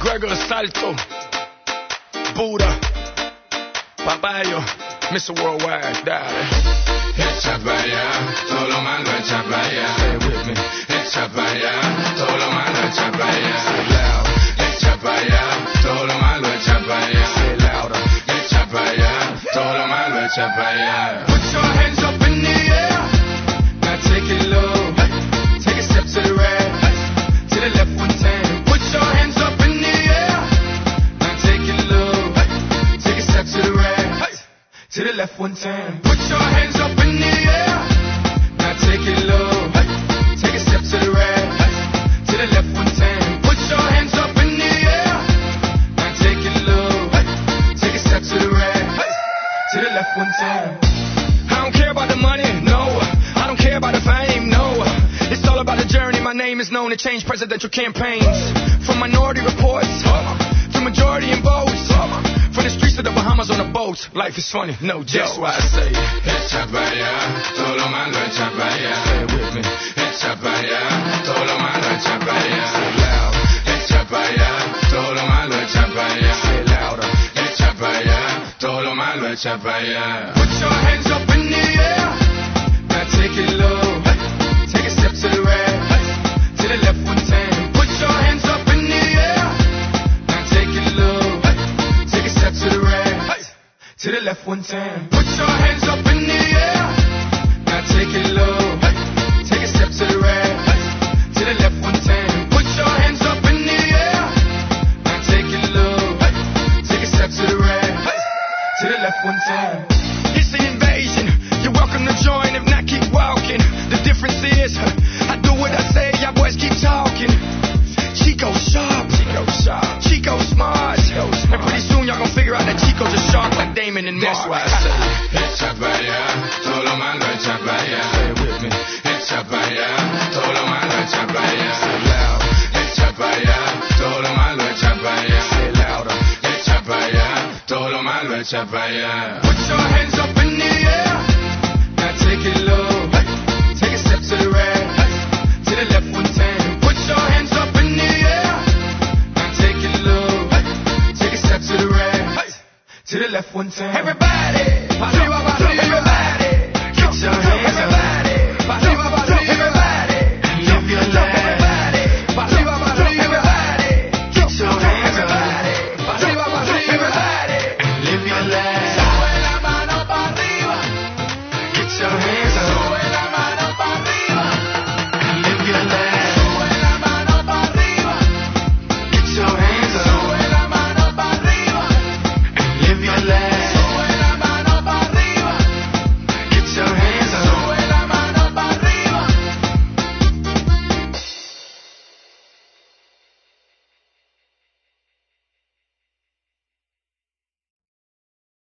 Gregor Salto, Buddha, Papayo, Mr. Worldwide, dale. Echa pa' allá, todo lo malo echa pa' allá. Say it with me. Echa pa' allá, todo lo malo echa pa' allá. Say it loud. Echa pa' allá, todo lo malo echa pa' allá. Say it louder. Echa pa' allá, todo lo malo echa pa' allá. Put your hands up in the air. Now take it low. Take a step to the right. To the left one time. Put your hands up in the air. Now take it low. Take a step to the right. To the left one time. Put your hands up in the air. Now take it low. Take a step to the right. To the left one time. Put your hands up in the air. Now take it low. Take a step to the right. To the left one time. I don't care about the money, no. I don't care about the fame, no. It's all about the journey. My name is known to change presidential campaigns. From Minority Reports to majority in votes. From the streets to the Bahamas on a boat. Life is funny, no joke. That's why I say Echa pa' allá, todo lo malo echa pa' allá. say it with me. Echa pa' allá, todo lo malo echa pa' allá. Say it loud. Echa pa' allá, todo lo malo echa pa' allá. Say it louder. Echa pa' allá, todo lo malo echa pa' allá. Put your hands up in the air. Now take it low. Take a step to the right. To the left one time. Put your hands up in the air. Now take it low. Take a step to the right. To the left one time. Put your hands up in the air. Now take it low. Take a step to the right. To the left one time. Put your hands up in the air. Now take it low. Take a step to the right. To the left one time. It's the invasion. You're welcome to join. If not, keep walking. The difference is, I do what I say. Y'all boys keep talking. Chico sharp. Chico smart. And pretty soon y'all gonna figure out that Chico's a shark like Damon and Mark. That's why I say Echa pa' allá, todo lo malo echa pa' allá. Say it with me. Echa pa' allá, todo lo malo echa pa' allá. Say it loud. Echa pa' allá, todo lo malo echa pa' allá. Say it louder. Echa pa' allá, todo lo malo echa pa' allá. Put your hands up in the air. Now take it low. Take a step to the right. To the left one time. Put your hands up in the air. Now take it low. Take a step to the right. To the left one time. Everybody, arriba,